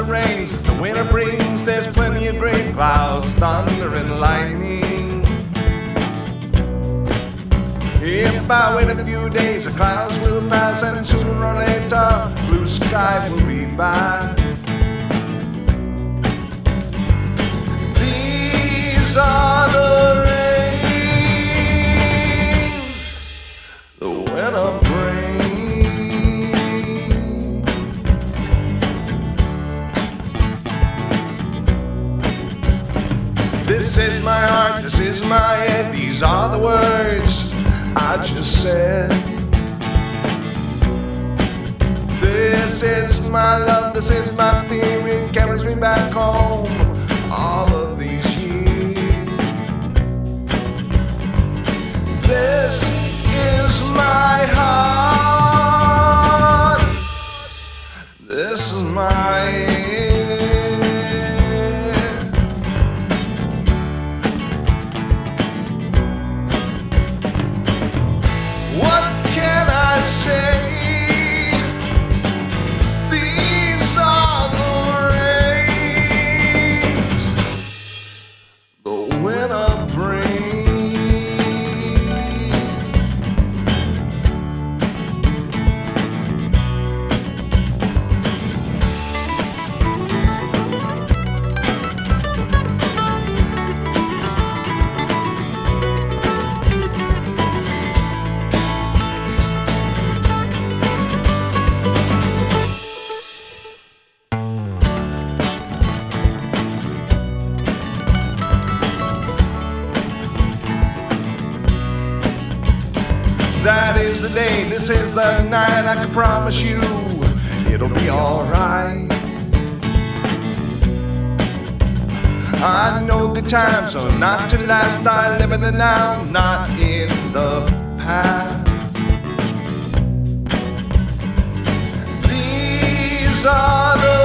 rains that the winter brings. There's plenty of gray clouds, thunder and lightning. If I wait a few days, the clouds will pass, and sooner or later, blue sky will be by. These are the rains the winter brings. This is my heart, this is my head, these are the words I just said. This is my love, this is my fear, it carries me back home all of these years. This is my heart, this is my head. What can I say? These are the rains the winter brings. That is the day, this is the night, I can promise you it'll be alright. I know good times are not to last, I live in the now, not in the past. These are the